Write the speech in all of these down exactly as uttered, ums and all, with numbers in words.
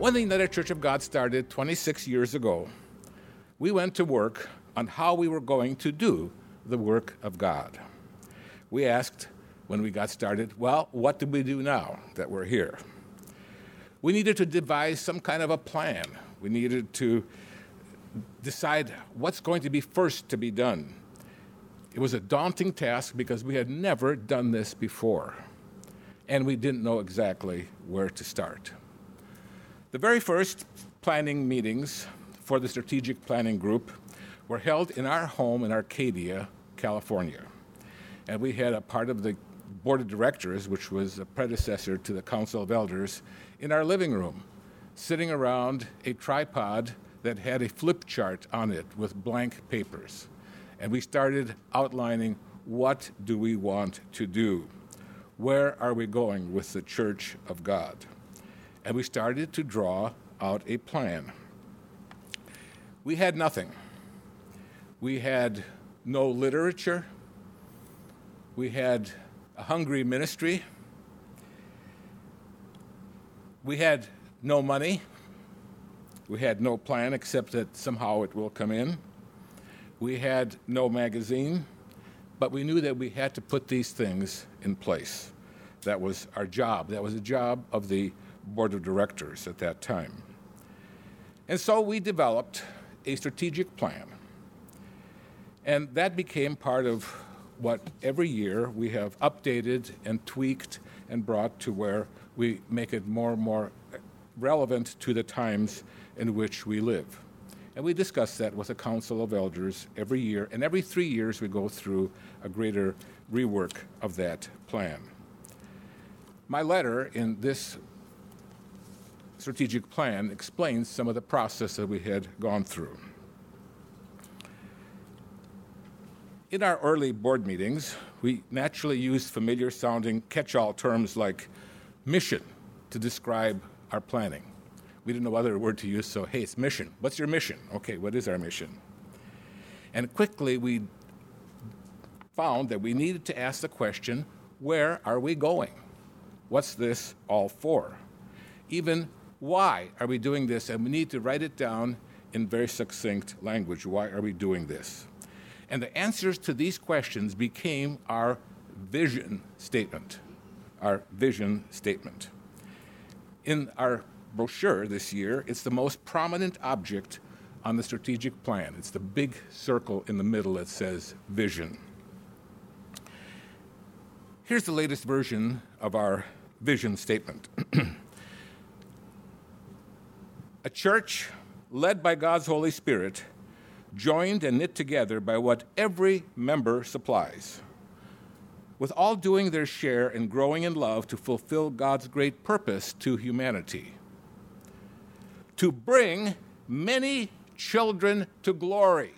When the United Church of God started twenty-six years ago, we went to work on how we were going to do the work of God. We asked when we got started, well, what do we do now that we're here? We needed to devise some kind of a plan. We needed to decide what's going to be first to be done. It was a daunting task because we had never done this before, and we didn't know exactly where to start. The very first planning meetings for the strategic planning group were held in our home in Arcadia, California. And we had a part of the board of directors, which was a predecessor to the Council of Elders, in our living room, sitting around a tripod that had a flip chart on it with blank papers. And we started outlining, what do we want to do? Where are we going with the Church of God? And we started to draw out a plan. We had nothing. We had no literature. We had a hungry ministry. We had no money. We had no plan except that somehow it will come in. We had no magazine, but we knew that we had to put these things in place. That was our job. That was the job of the board of directors at that time. And so we developed a strategic plan. And that became part of what every year we have updated and tweaked and brought to where we make it more and more relevant to the times in which we live. And we discuss that with the Council of Elders every year, and every three years we go through a greater rework of that plan. My letter in this strategic plan explains some of the process that we had gone through. In our early board meetings, we naturally used familiar-sounding catch-all terms like mission to describe our planning. We didn't know what other word to use, so hey, it's mission. What's your mission? Okay, what is our mission? And quickly we found that we needed to ask the question, where are we going? What's this all for? Even why are we doing this? And we need to write it down in very succinct language. Why are we doing this? And the answers to these questions became our vision statement, our vision statement. In our brochure this year, it's the most prominent object on the strategic plan. It's the big circle in the middle that says vision. Here's the latest version of our vision statement. A church led by God's Holy Spirit, joined and knit together by what every member supplies, with all doing their share in growing in love to fulfill God's great purpose to humanity, to bring many children to glory.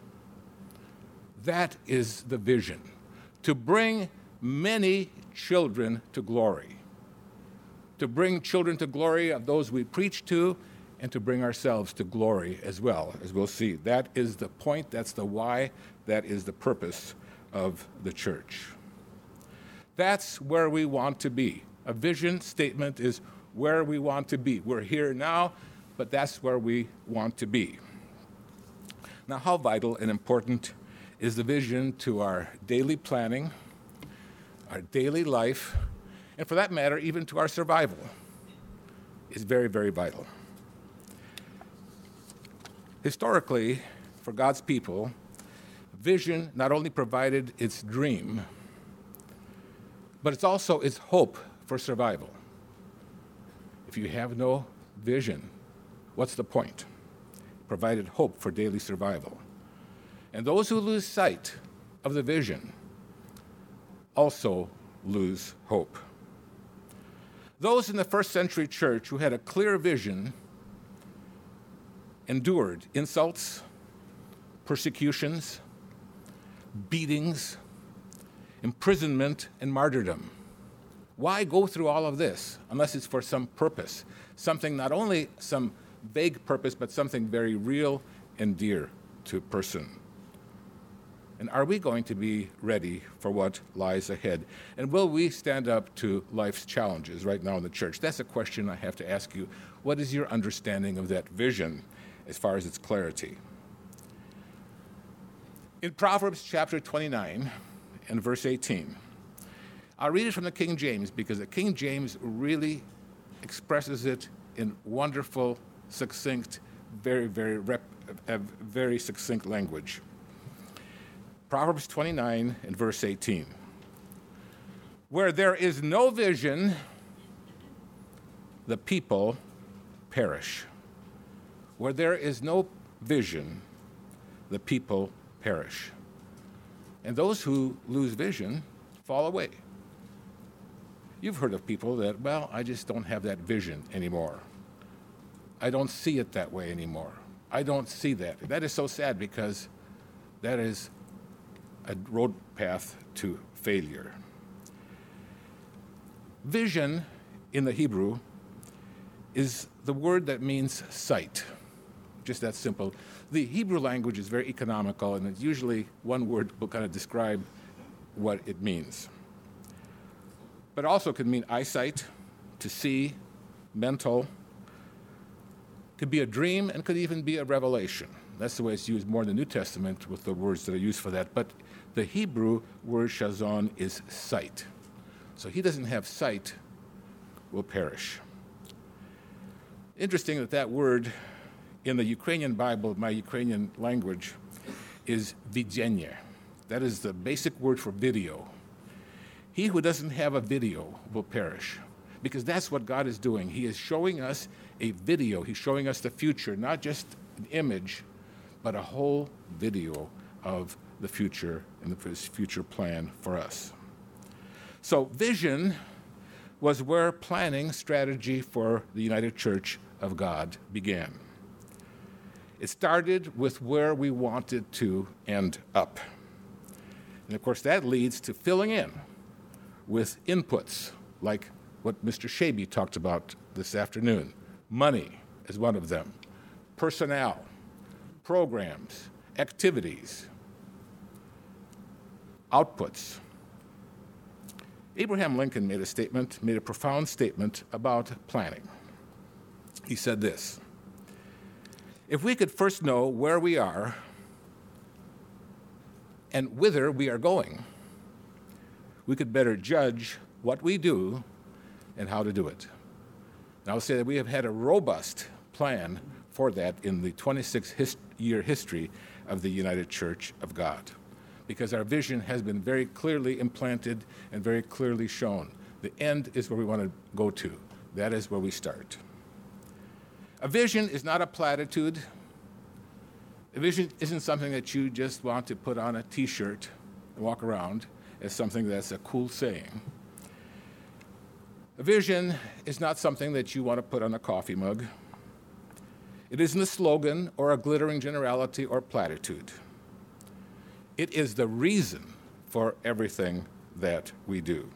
That is the vision, to bring many children to glory, to bring children to glory of those we preach to, and to bring ourselves to glory as well, as we'll see. That is the point, that's the why, that is the purpose of the church. That's where we want to be. A vision statement is where we want to be. We're here now, but that's where we want to be. Now, how vital and important is the vision to our daily planning, our daily life, and for that matter, even to our survival? Is very, very vital. Historically, for God's people, vision not only provided its dream, but it's also its hope for survival. If you have no vision, what's the point? It provided hope for daily survival. And those who lose sight of the vision also lose hope. Those in the first century church who had a clear vision endured insults, persecutions, beatings, imprisonment, and martyrdom. Why go through all of this unless it's for some purpose, something not only some vague purpose, but something very real and dear to a person? And are we going to be ready for what lies ahead? And will we stand up to life's challenges right now in the church? That's a question I have to ask you. What is your understanding of that vision as far as its clarity? In Proverbs chapter twenty-nine and verse eighteen, I'll read it from the King James because the King James really expresses it in wonderful, succinct, very, very, rep, uh, very succinct language. Proverbs twenty-nine and verse eighteen. Where there is no vision, the people perish. Where there is no vision, the people perish. And those who lose vision fall away. You've heard of people that, well, I just don't have that vision anymore. I don't see it that way anymore. I don't see that. That is so sad because that is a road path to failure. Vision in the Hebrew is the word that means sight. Just that simple. The Hebrew language is very economical, and it's usually one word will kind of describe what it means. But it also could mean eyesight, to see, mental, could be a dream, and could even be a revelation. That's the way it's used more in the New Testament with the words that are used for that. But the Hebrew word shazon is sight. So he doesn't have sight, will perish. Interesting that that word in the Ukrainian Bible, my Ukrainian language, is vidzenie. That is the basic word for video. He who doesn't have a video will perish, because that's what God is doing. He is showing us a video. He's showing us the future, not just an image, but a whole video of the future and his future plan for us. So vision was where planning strategy for the United Church of God began. It started with where we wanted to end up. And of course, that leads to filling in with inputs, like what Mister Shaby talked about this afternoon. Money is one of them. Personnel, programs, activities, outputs. Abraham Lincoln made a statement, made a profound statement about planning. He said this: if we could first know where we are and whither we are going, we could better judge what we do and how to do it. And I'll say that we have had a robust plan for that in the twenty-six year history of the United Church of God, because our vision has been very clearly implanted and very clearly shown. The end is where we want to go to. That is where we start. A vision is not a platitude. A vision isn't something that you just want to put on a T-shirt and walk around as something that's a cool saying. A vision is not something that you want to put on a coffee mug. It isn't a slogan or a glittering generality or platitude. It is the reason for everything that we do.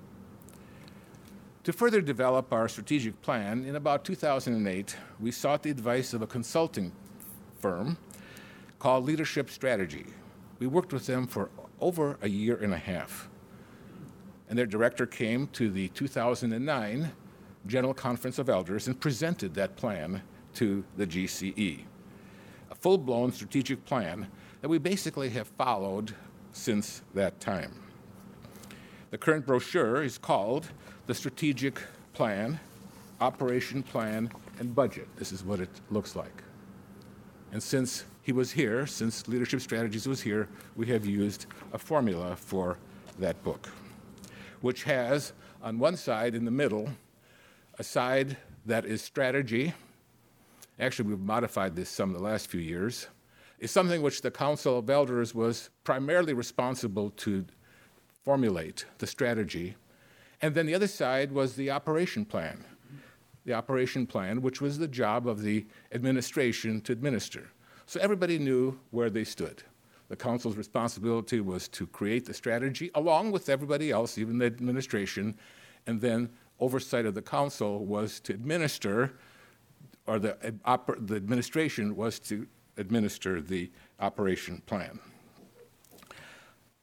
To further develop our strategic plan, in about two thousand eight, we sought the advice of a consulting firm called Leadership Strategy. We worked with them for over a year and a half. And their director came to the two thousand nine General Conference of Elders and presented that plan to the G C E, a full-blown strategic plan that we basically have followed since that time. The current brochure is called the Strategic Plan, Operation Plan, and Budget. This is what it looks like. And since he was here, since Leadership Strategies was here, we have used a formula for that book, which has, on one side in the middle, a side that is strategy. Actually, we've modified this some in the last few years. It's something which the Council of Elders was primarily responsible to formulate, the strategy. And then the other side was the operation plan. The operation plan, which was the job of the administration to administer. So everybody knew where they stood. The council's responsibility was to create the strategy along with everybody else, even the administration, and then oversight of the council was to administer, or the, uh, the administration was to administer the operation plan.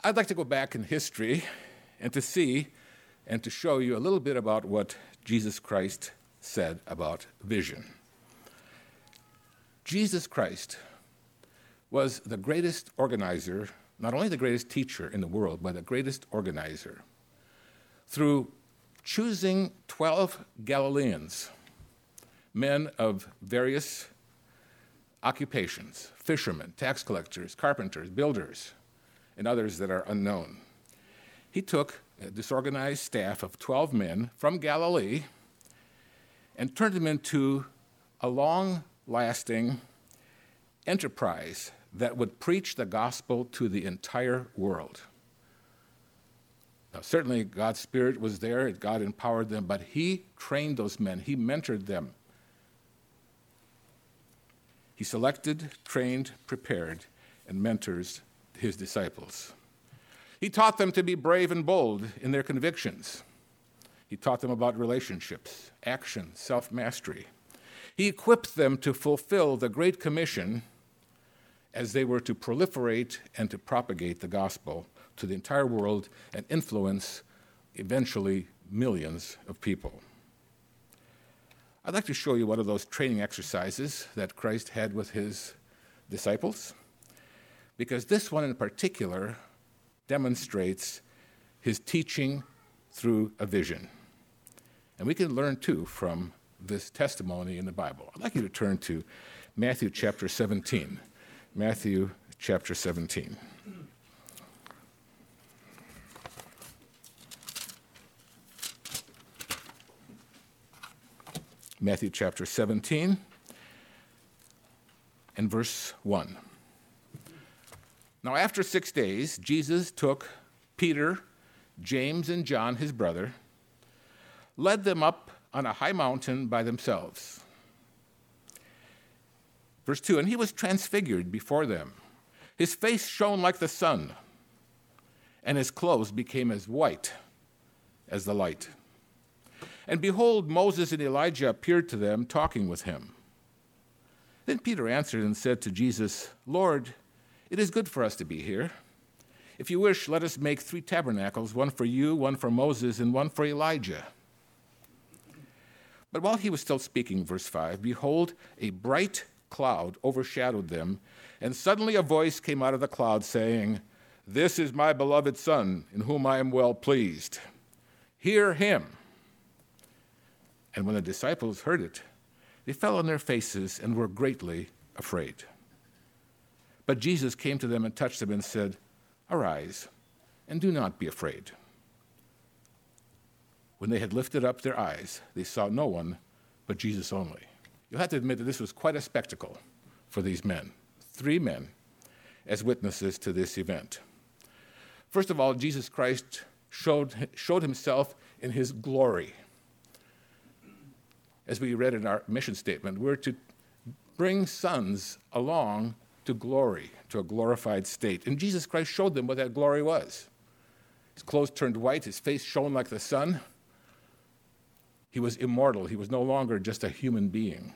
I'd like to go back in history and to see and to show you a little bit about what Jesus Christ said about vision. Jesus Christ was the greatest organizer, not only the greatest teacher in the world, but the greatest organizer. Through choosing twelve Galileans, men of various occupations, fishermen, tax collectors, carpenters, builders, and others that are unknown. He took a disorganized staff of twelve men from Galilee and turned them into a long-lasting enterprise that would preach the gospel to the entire world. Now, certainly God's Spirit was there, God empowered them, but he trained those men, he mentored them. He selected, trained, prepared, and mentors his disciples. He taught them to be brave and bold in their convictions. He taught them about relationships, action, self-mastery. He equipped them to fulfill the Great Commission as they were to proliferate and to propagate the gospel to the entire world and influence, eventually, millions of people. I'd like to show you one of those training exercises that Christ had with his disciples, because this one in particular demonstrates his teaching through a vision. And we can learn, too, from this testimony in the Bible. I'd like you to turn to Matthew chapter seventeen. Matthew chapter seventeen. Matthew chapter seventeen and verse one. Now after six days, Jesus took Peter, James, and John, his brother, led them up on a high mountain by themselves. Verse two, and he was transfigured before them. His face shone like the sun, and his clothes became as white as the light. And behold, Moses and Elijah appeared to them, talking with him. Then Peter answered and said to Jesus, Lord, it is good for us to be here. If you wish, let us make three tabernacles, one for you, one for Moses, and one for Elijah. But while he was still speaking, verse five, behold, a bright cloud overshadowed them, and suddenly a voice came out of the cloud saying, This is my beloved Son, in whom I am well pleased. Hear him. And when the disciples heard it, they fell on their faces and were greatly afraid. But Jesus came to them and touched them and said, Arise, and do not be afraid. When they had lifted up their eyes, they saw no one but Jesus only. You'll have to admit that this was quite a spectacle for these men, three men, as witnesses to this event. First of all, Jesus Christ showed, showed himself in his glory. As we read in our mission statement, we're to bring sons along to glory, to a glorified state. And Jesus Christ showed them what that glory was. His clothes turned white, his face shone like the sun. He was immortal. He was no longer just a human being.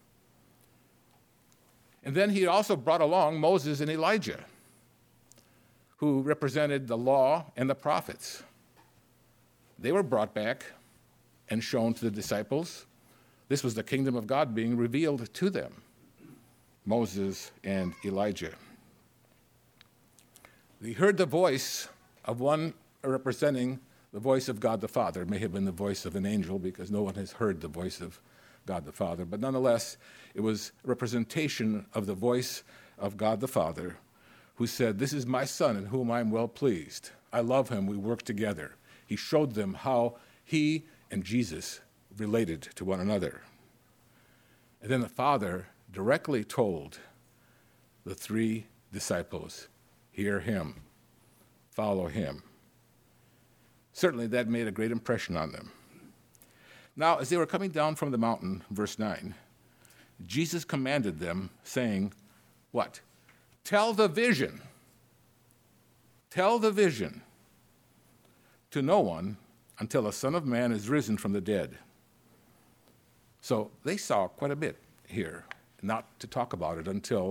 And then he also brought along Moses and Elijah, who represented the law and the prophets. They were brought back and shown to the disciples. This was the kingdom of God being revealed to them, Moses and Elijah. They heard the voice of one representing the voice of God the Father. It may have been the voice of an angel because no one has heard the voice of God the Father. But nonetheless, it was a representation of the voice of God the Father, who said, This is my Son in whom I am well pleased. I love him. We work together. He showed them how he and Jesus related to one another. And then the Father directly told the three disciples, Hear him, follow him. Certainly that made a great impression on them. Now, as they were coming down from the mountain, verse nine, Jesus commanded them, saying, What? Tell the vision. Tell the vision to no one until the Son of Man is risen from the dead. So they saw quite a bit here, not to talk about it until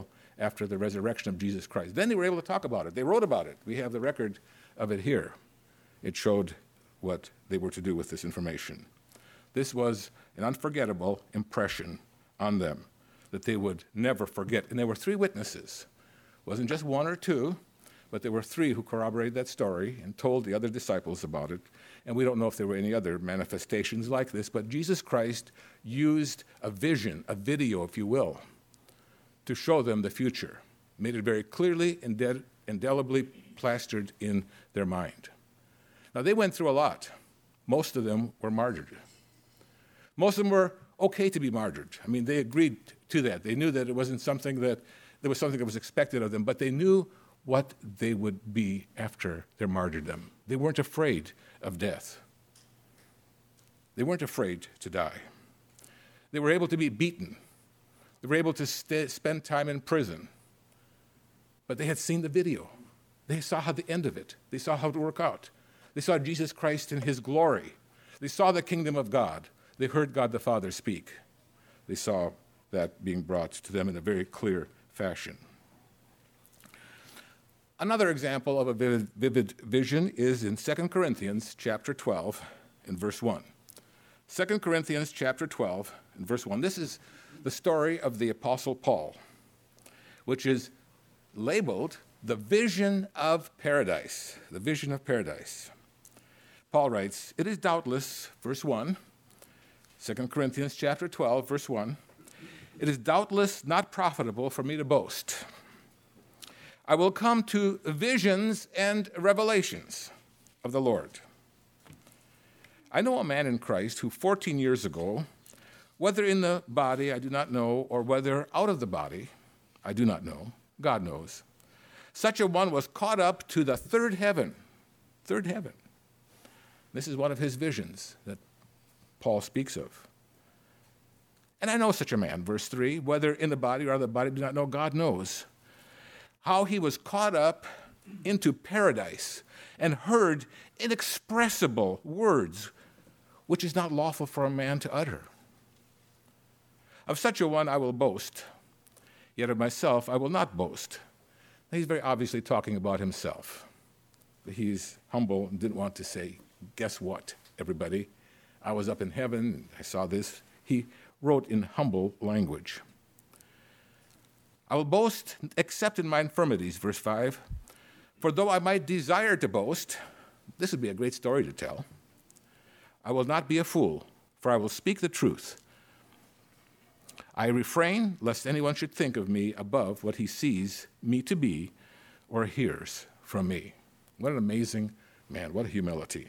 after the resurrection of Jesus Christ. Then they were able to talk about it. They wrote about it. We have the record of it here. It showed what they were to do with this information. This was an unforgettable impression on them that they would never forget. And there were three witnesses. It wasn't just one or two, but there were three who corroborated that story and told the other disciples about it. And we don't know if there were any other manifestations like this, but Jesus Christ used a vision, a video, if you will, to show them the future. Made it very clearly, indel- indelibly plastered in their mind. Now, they went through a lot. Most of them were martyred. Most of them were okay to be martyred. I mean, they agreed to that. They knew that it wasn't something that, there was something that was expected of them, but they knew what they would be after their martyrdom. They weren't afraid of death. They weren't afraid to die. They were able to be beaten. They were able to st- spend time in prison. But they had seen the video. They saw how the end of it. They saw how it would work out. They saw Jesus Christ in his glory. They saw the kingdom of God. They heard God the Father speak. They saw that being brought to them in a very clear fashion. Another example of a vivid, vivid vision is in Second Corinthians chapter twelve and verse one. Second Corinthians chapter twelve and verse one. This is the story of the Apostle Paul, which is labeled the vision of paradise. The vision of paradise. Paul writes, "It is doubtless," verse one, Second Corinthians chapter twelve, verse one, "it is doubtless not profitable for me to boast. I will come to visions and revelations of the Lord. I know a man in Christ who fourteen years ago, whether in the body I do not know, or whether out of the body I do not know, God knows, such a one was caught up to the third heaven." Third heaven. This is one of his visions that Paul speaks of. "And I know such a man," verse three, "whether in the body or out of the body I do not know, God knows, how he was caught up into paradise and heard inexpressible words which is not lawful for a man to utter. Of such a one I will boast, yet of myself I will not boast." Now, he's very obviously talking about himself. He's humble and didn't want to say, "Guess what, everybody? I was up in heaven, I saw this." He wrote in humble language. "I will boast except in my infirmities," verse five. "For though I might desire to boast," this would be a great story to tell, "I will not be a fool, for I will speak the truth. I refrain lest anyone should think of me above what he sees me to be or hears from me." What an amazing man, what a humility.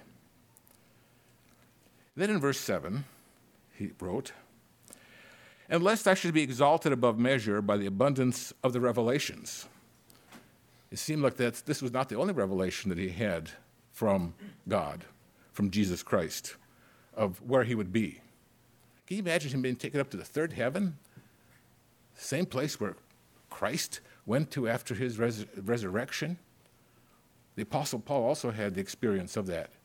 Then in verse seven, he wrote, "And lest I should be exalted above measure by the abundance of the revelations." It seemed like that this was not the only revelation that he had from God, from Jesus Christ, of where he would be. Can you imagine him being taken up to the third heaven? Same place where Christ went to after his res- resurrection? The Apostle Paul also had the experience of that.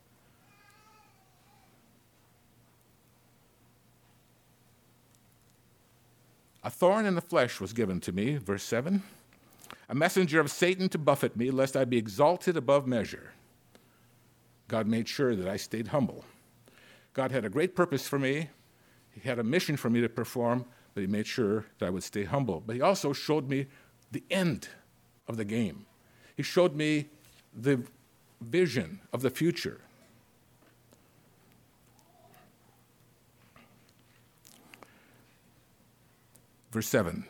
"A thorn in the flesh was given to me," verse seven, "a messenger of Satan to buffet me, lest I be exalted above measure." God made sure that I stayed humble. God had a great purpose for me. He had a mission for me to perform, but he made sure that I would stay humble. But he also showed me the end of the game. He showed me the vision of the future. Verse seven,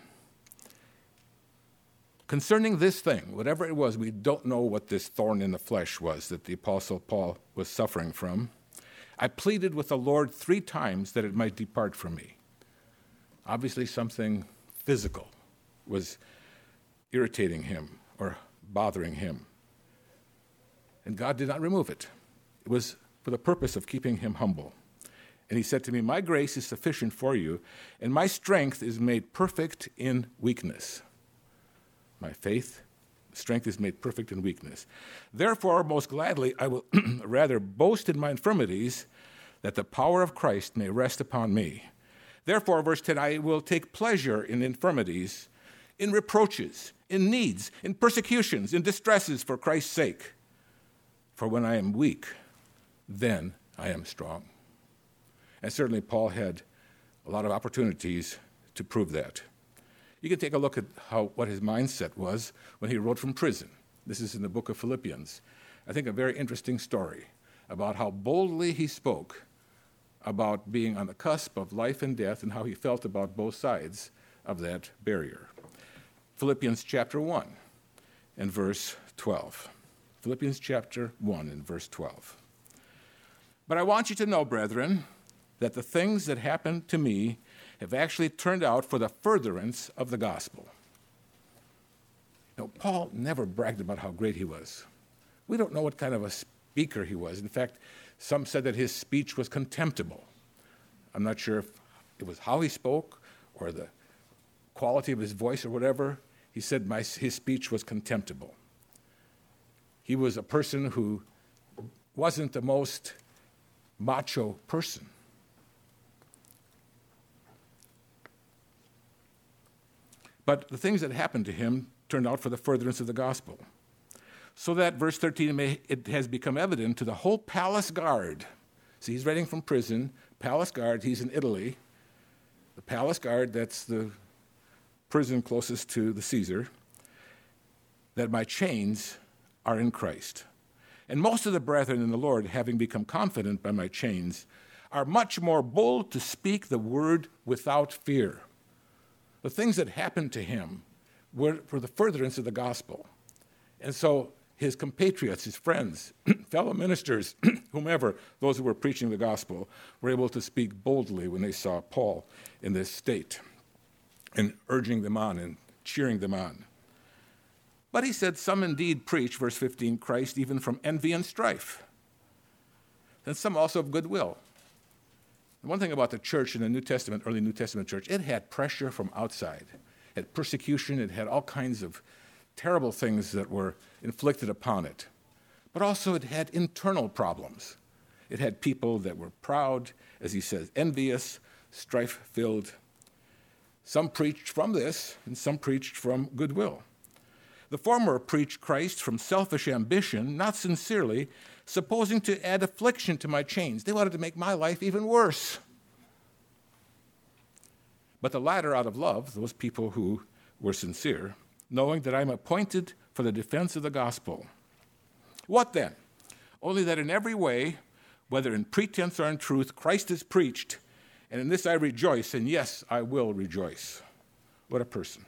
"Concerning this thing," whatever it was, we don't know what this thorn in the flesh was that the Apostle Paul was suffering from, "I pleaded with the Lord three times that it might depart from me." Obviously something physical was irritating him or bothering him. And God did not remove it. It was for the purpose of keeping him humble. And he said to me, "My grace is sufficient for you, and my strength is made perfect in weakness." My faith, strength is made perfect in weakness. "Therefore, most gladly, I will rather boast in my infirmities, that the power of Christ may rest upon me. Therefore," verse ten, "I will take pleasure in infirmities, in reproaches, in needs, in persecutions, in distresses for Christ's sake. For when I am weak, then I am strong. And certainly Paul had a lot of opportunities to prove that. You can take a look at how what his mindset was when he wrote from prison. This is in the book of Philippians. I think a very interesting story about how boldly he spoke about being on the cusp of life and death and how he felt about both sides of that barrier. Philippians chapter one and verse twelve. Philippians chapter one and verse twelve. But I want you to know, brethren, that the things that happened to me have actually turned out for the furtherance of the gospel. You know, Paul never bragged about how great he was. We don't know what kind of a speaker he was. In fact, some said that his speech was contemptible. I'm not sure if it was how he spoke or the quality of his voice or whatever. He said my, his speech was contemptible. He was a person who wasn't the most macho person. But the things that happened to him turned out for the furtherance of the gospel. So that, verse thirteen, may, it has become evident to the whole palace guard. See, he's writing from prison, palace guard, he's in Italy. The palace guard, that's the prison closest to the Caesar, that my chains are in Christ. And most of the brethren in the Lord, having become confident by my chains, are much more bold to speak the word without fear. The things that happened to him were for the furtherance of the gospel. And so his compatriots, his friends, fellow ministers, whomever, those who were preaching the gospel, were able to speak boldly when they saw Paul in this state and urging them on and cheering them on. But he said, some indeed preach, verse fifteen, Christ even from envy and strife, and some also of goodwill. The one thing about the church in the New Testament, early New Testament church, it had pressure from outside. It had persecution, it had all kinds of terrible things that were inflicted upon it. But also it had internal problems. It had people that were proud, as he says, envious, strife-filled. Some preached from this, and some preached from goodwill. The former preached Christ from selfish ambition, not sincerely, supposing to add affliction to my chains. They wanted to make my life even worse. But the latter out of love, those people who were sincere, knowing that I'm appointed for the defense of the gospel. What then? Only that in every way, whether in pretense or in truth, Christ is preached, and in this I rejoice, and yes, I will rejoice. What a person.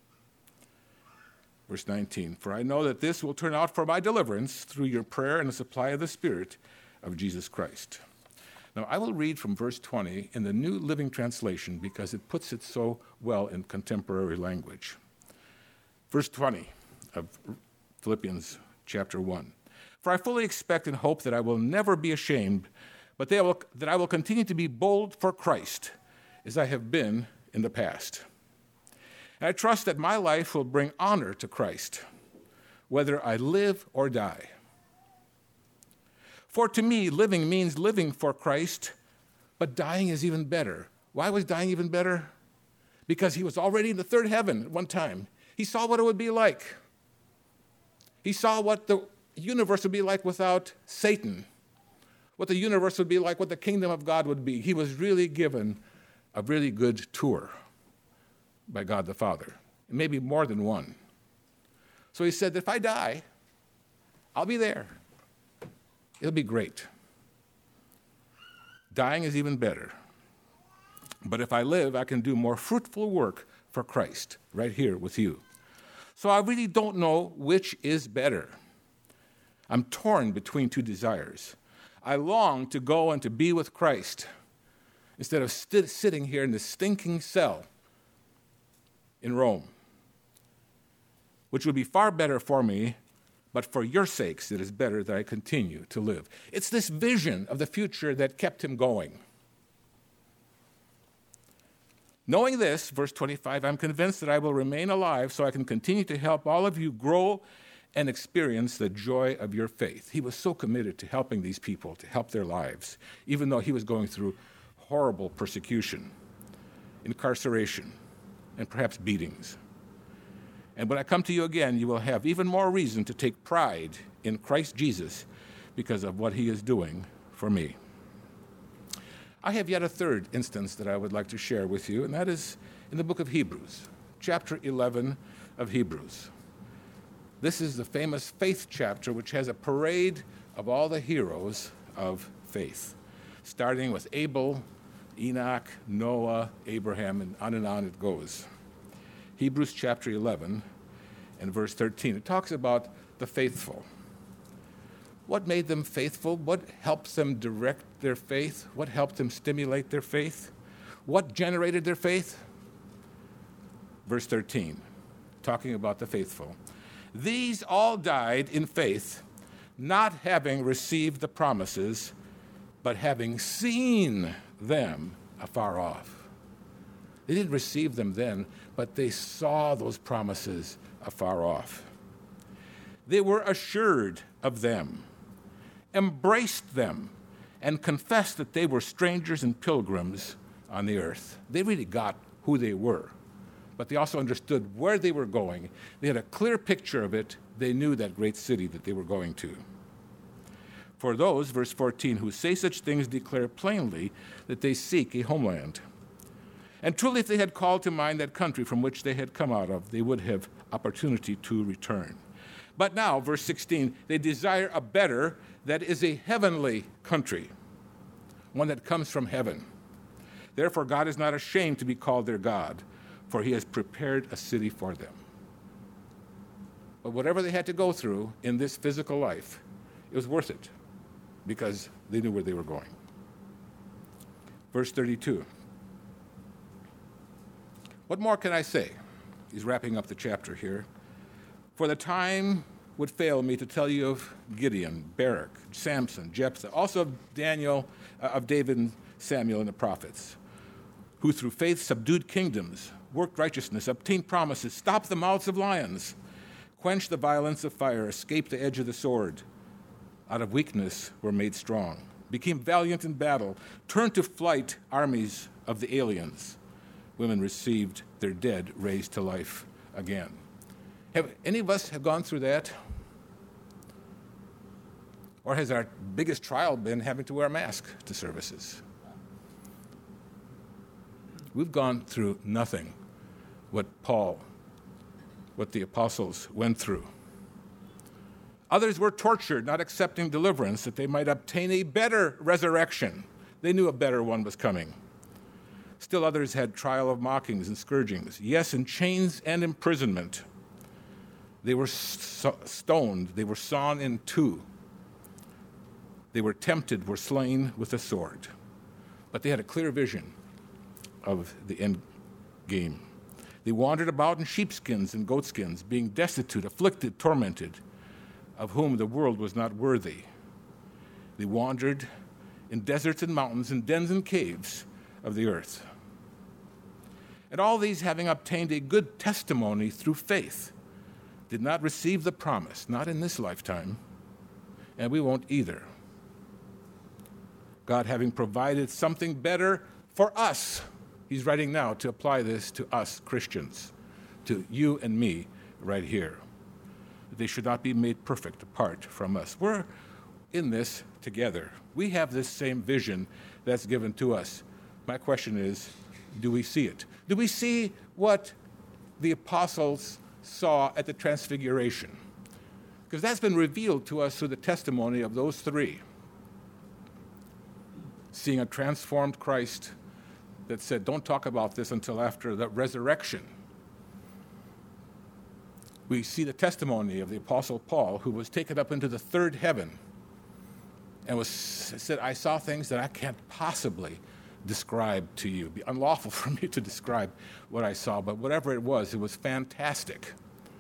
Verse nineteen, for I know that this will turn out for my deliverance through your prayer and the supply of the Spirit of Jesus Christ. Now, I will read from verse twenty in the New Living Translation because it puts it so well in contemporary language. Verse twenty of Philippians chapter one. For I fully expect and hope that I will never be ashamed, but they will, that I will continue to be bold for Christ, as I have been in the past. And I trust that my life will bring honor to Christ, whether I live or die. For to me, living means living for Christ, but dying is even better. Why was dying even better? Because he was already in the third heaven at one time. He saw what it would be like. He saw what the universe would be like without Satan, what the universe would be like, what the kingdom of God would be. He was really given a really good tour by God the Father, and maybe more than one. So he said, if I die, I'll be there. It'll be great. Dying is even better. But if I live, I can do more fruitful work for Christ right here with you. So I really don't know which is better. I'm torn between two desires. I long to go and to be with Christ instead of st- sitting here in this stinking cell in Rome, which would be far better for me, but for your sakes it is better that I continue to live. It's this vision of the future that kept him going. Knowing this, verse twenty-five, I'm convinced that I will remain alive so I can continue to help all of you grow and experience the joy of your faith. He was so committed to helping these people, to help their lives, even though he was going through horrible persecution, incarceration, and perhaps beatings. And when I come to you again, you will have even more reason to take pride in Christ Jesus because of what he is doing for me. I have yet a third instance that I would like to share with you, and that is in the book of Hebrews, chapter eleven of Hebrews. This is the famous faith chapter, which has a parade of all the heroes of faith, starting with Abel, Enoch, Noah, Abraham, and on and on it goes. Hebrews chapter eleven and verse thirteen. It talks about the faithful. What made them faithful? What helps them direct their faith? What helped them stimulate their faith? What generated their faith? Verse thirteen, talking about the faithful. These all died in faith, not having received the promises, but having seen them afar off. They didn't receive them then, but they saw those promises afar off. They were assured of them, embraced them, and confessed that they were strangers and pilgrims on the earth. They really got who they were, but they also understood where they were going. They had a clear picture of it. They knew that great city that they were going to. For those, verse fourteen, who say such things declare plainly that they seek a homeland. And truly, if they had called to mind that country from which they had come out of, they would have opportunity to return. But now, verse sixteen, they desire a better, that is a heavenly country, one that comes from heaven. Therefore, God is not ashamed to be called their God, for he has prepared a city for them. But whatever they had to go through in this physical life, it was worth it, because they knew where they were going. Verse thirty-two. What more can I say? He's wrapping up the chapter here. For the time would fail me to tell you of Gideon, Barak, Samson, Jephthah, also of Daniel, uh, of David and Samuel and the prophets, who through faith subdued kingdoms, worked righteousness, obtained promises, stopped the mouths of lions, quenched the violence of fire, escaped the edge of the sword, out of weakness were made strong, became valiant in battle, turned to flight armies of the aliens. Women received their dead raised to life again. Have any of us have gone through that? Or has our biggest trial been having to wear a mask to services? We've gone through nothing what Paul, what the apostles went through. Others were tortured, not accepting deliverance, that they might obtain a better resurrection. They knew a better one was coming. Still others had trial of mockings and scourgings, yes, in chains and imprisonment. They were so- stoned, they were sawn in two. They were tempted, were slain with a sword. But they had a clear vision of the end game. They wandered about in sheepskins and goatskins, being destitute, afflicted, tormented, of whom the world was not worthy. They wandered in deserts and mountains, in dens and caves of the earth. And all these, having obtained a good testimony through faith, did not receive the promise, not in this lifetime, and we won't either. God having provided something better for us, he's writing now to apply this to us Christians, to you and me right here. They should not be made perfect apart from us. We're in this together. We have this same vision that's given to us. My question is, do we see it? Do we see what the apostles saw at the Transfiguration? Because that's been revealed to us through the testimony of those three. Seeing a transformed Christ that said, don't talk about this until after the resurrection. We see the testimony of the Apostle Paul, who was taken up into the third heaven and was said, I saw things that I can't possibly describe to you. It'd be unlawful for me to describe what I saw, but whatever it was, it was fantastic.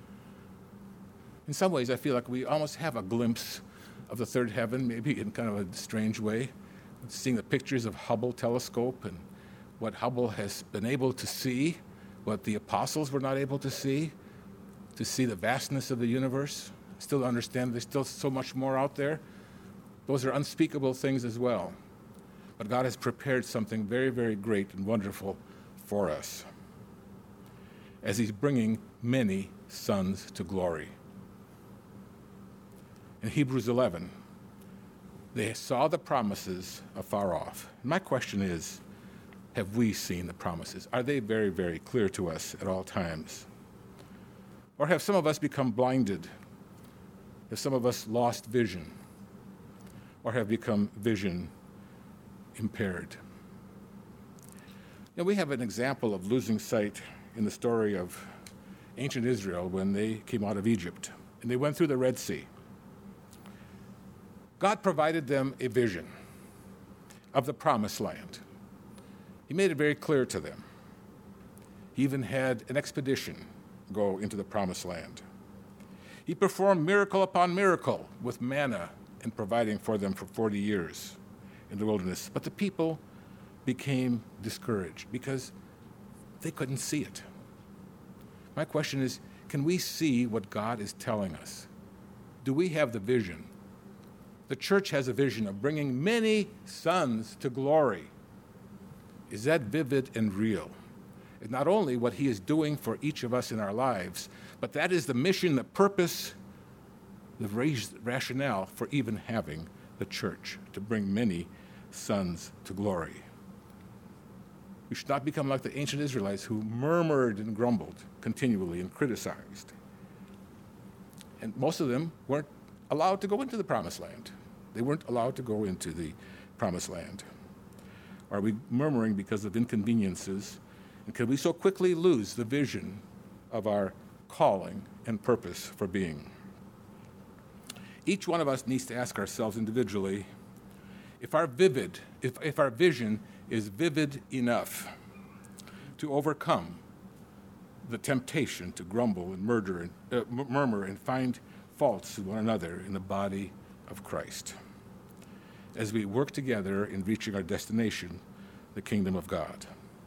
In some ways, I feel like we almost have a glimpse of the third heaven, maybe in kind of a strange way, seeing the pictures of Hubble telescope and what Hubble has been able to see, what the apostles were not able to see, to see the vastness of the universe, still understand there's still so much more out there. Those are unspeakable things as well. But God has prepared something very, very great and wonderful for us. as he's bringing many sons to glory. In Hebrews eleven, they saw the promises afar off. My question is, have we seen the promises? Are they very, very clear to us at all times? Or have some of us become blinded? Have some of us lost vision? Or have become vision impaired? Now, we have an example of losing sight in the story of ancient Israel when they came out of Egypt and they went through the Red Sea. God provided them a vision of the promised land. He made it very clear to them. He even had an expedition go into the promised land. He performed miracle upon miracle with manna and providing for them for forty years in the wilderness. But the people became discouraged because they couldn't see it. My question is, can we see what God is telling us? Do we have the vision? The church has a vision of bringing many sons to glory. Is that vivid and real? It's not only what he is doing for each of us in our lives, but that is the mission, the purpose, the rationale for even having the church, to bring many sons to glory. We should not become like the ancient Israelites who murmured and grumbled continually and criticized. And most of them weren't allowed to go into the promised land. They weren't allowed to go into the promised land. Are we murmuring because of inconveniences? And can we so quickly lose the vision of our calling and purpose for being? Each one of us needs to ask ourselves individually if our vivid, if, if our vision is vivid enough to overcome the temptation to grumble and murder and uh, murmur and find faults in one another in the body of Christ, as we work together in reaching our destination, the kingdom of God.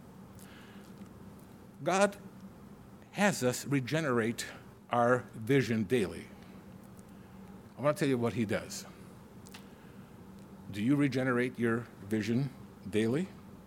God has us regenerate our vision daily. I want to tell you what he does. Do you regenerate your vision daily?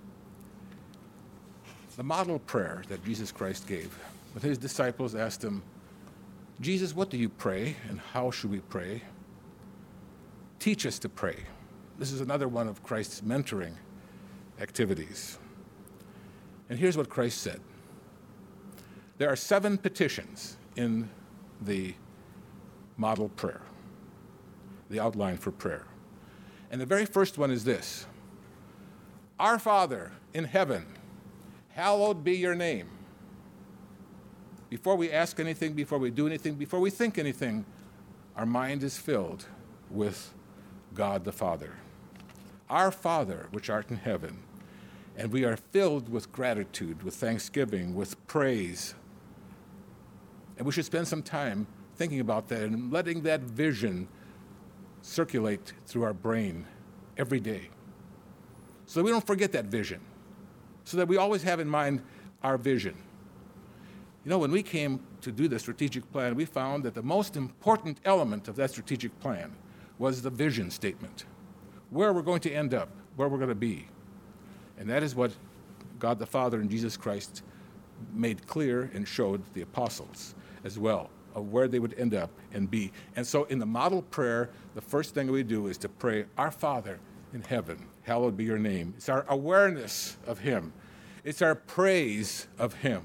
The model prayer that Jesus Christ gave, when his disciples asked him, Jesus, what do you pray and how should we pray? Teach us to pray. This is another one of Christ's mentoring activities. And here's what Christ said. There are seven petitions in the model prayer, the outline for prayer. And the very first one is this: Our Father in heaven, hallowed be your name. Before we ask anything, before we do anything, before we think anything, our mind is filled with God the Father. Our Father, which art in heaven. And we are filled with gratitude, with thanksgiving, with praise. And we should spend some time thinking about that and letting that vision circulate through our brain every day, so that we don't forget that vision, so that we always have in mind our vision. You know, when we came to do the strategic plan, we found that the most important element of that strategic plan was the vision statement, where we're going to end up, where we're going to be. And that is what God the Father and Jesus Christ made clear and showed the apostles as well, of where they would end up and be. And so in the model prayer, the first thing we do is to pray, Our Father in heaven, hallowed be your name. It's our awareness of him. It's our praise of him.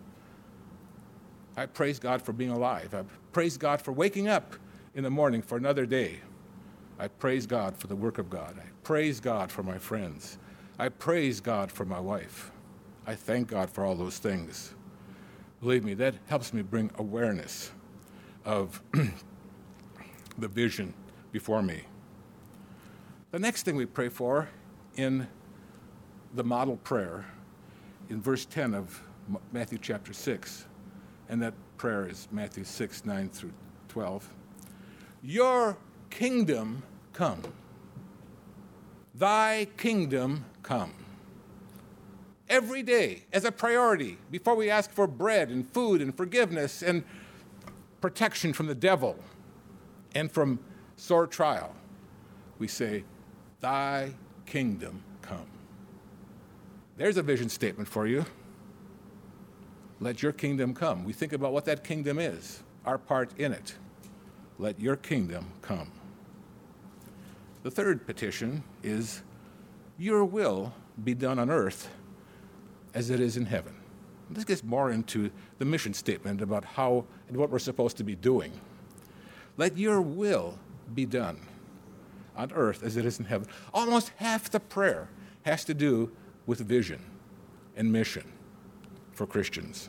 I praise God for being alive. I praise God for waking up in the morning for another day. I praise God for the work of God. I praise God for my friends. I praise God for my wife. I thank God for all those things. Believe me, that helps me bring awareness of the vision before me. The next thing we pray for in the model prayer, in verse ten of Matthew chapter six, and that prayer is Matthew six, nine through twelve. Your kingdom come. Thy kingdom come. Every day, as a priority, before we ask for bread and food and forgiveness and protection from the devil and from sore trial, we say, Thy kingdom come. There's a vision statement for you. let your kingdom come. We think about what that kingdom is, our part in it. Let your kingdom come. The third petition is, your will be done on earth as it is in heaven. This gets more into the mission statement about how and what we're supposed to be doing. Let your will be done on earth as it is in heaven. Almost half the prayer has to do with vision and mission for Christians.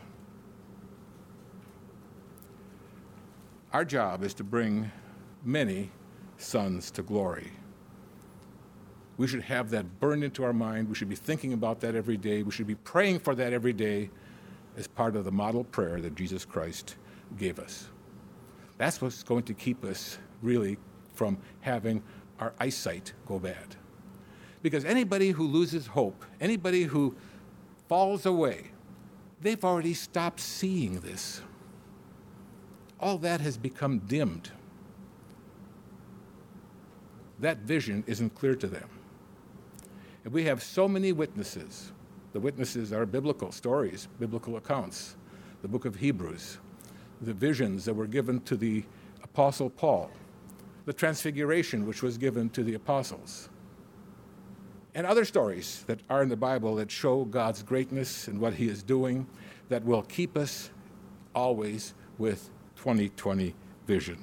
Our job is to bring many sons to glory. We should have that burned into our mind. We should be thinking about that every day. We should be praying for that every day as part of the model prayer that Jesus Christ gave us. That's what's going to keep us really from having our eyesight go bad. Because anybody who loses hope, anybody who falls away, they've already stopped seeing this. All that has become dimmed. That vision isn't clear to them. And we have so many witnesses. The witnesses are biblical stories, biblical accounts, the book of Hebrews, the visions that were given to the Apostle Paul, the transfiguration which was given to the apostles, and other stories that are in the Bible that show God's greatness and what he is doing that will keep us always with twenty twenty vision.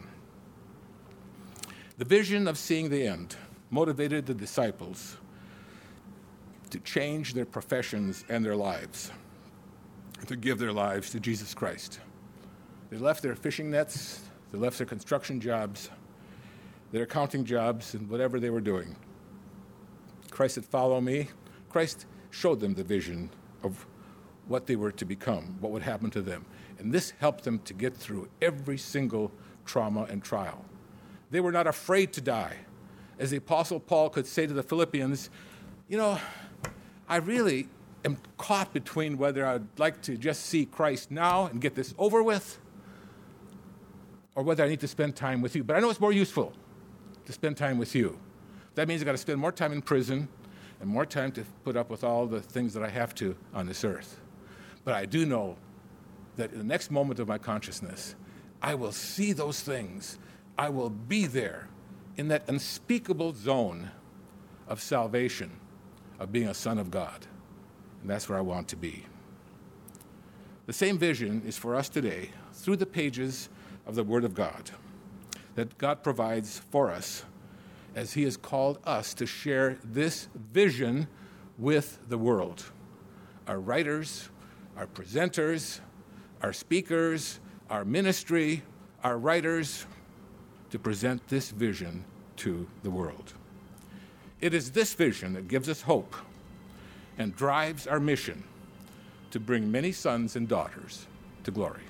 The vision of seeing the end motivated the disciples to change their professions and their lives, to give their lives to Jesus Christ. They left their fishing nets, they left their construction jobs, their accounting jobs, and whatever they were doing. Christ said, "Follow me." Christ showed them the vision of what they were to become, what would happen to them. And this helped them to get through every single trauma and trial. They were not afraid to die. As the Apostle Paul could say to the Philippians, you know, I really am caught between whether I'd like to just see Christ now and get this over with, or whether I need to spend time with you. But I know it's more useful to spend time with you. That means I've got to spend more time in prison and more time to put up with all the things that I have to on this earth. But I do know that in the next moment of my consciousness, I will see those things. I will be there in that unspeakable zone of salvation, of being a son of God. And that's where I want to be. The same vision is for us today through the pages of the Word of God that God provides for us as he has called us to share this vision with the world. Our writers, our presenters, our speakers, our ministry, our writers, to present this vision to the world. It is this vision that gives us hope and drives our mission to bring many sons and daughters to glory.